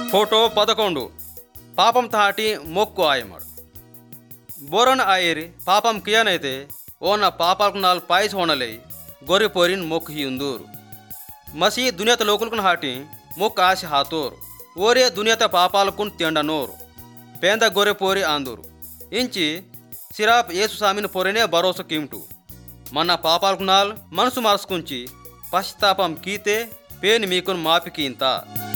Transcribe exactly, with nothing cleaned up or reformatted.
photo పదకొండు పాపం తాటి మొక్కు ఆయమాడు బోరన్ ఆయరి పాపం కియానైతే ఓన పాపాలకు నాలుగు పాయస్ హోనలై గొర్రె పోరిన్ మొక్కు హిందూరు మసీ దునియాత లోకులకు హాటి మొక్కు ఆశ హాతోరు ఓరే దునియాత పాపాలకు తిండనోరు పేంద గొర్రె పోరి ఆందూరు ఇంచి సిరాప్ ఏసు సామిని పొరనే భరోసా కిమ్టు మన పాపాలకు నాల్ మనసు మార్చుకుంచి పశ్చాత్తాపం కీతే పేని మీకును మాపికి ఇంత